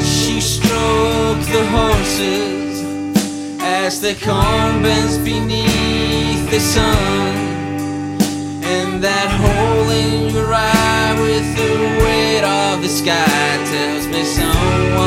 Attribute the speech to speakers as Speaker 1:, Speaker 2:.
Speaker 1: She stroked the horses as the corn bends beneath the sun. And that hole in your eye with the weight of the sky tells me someone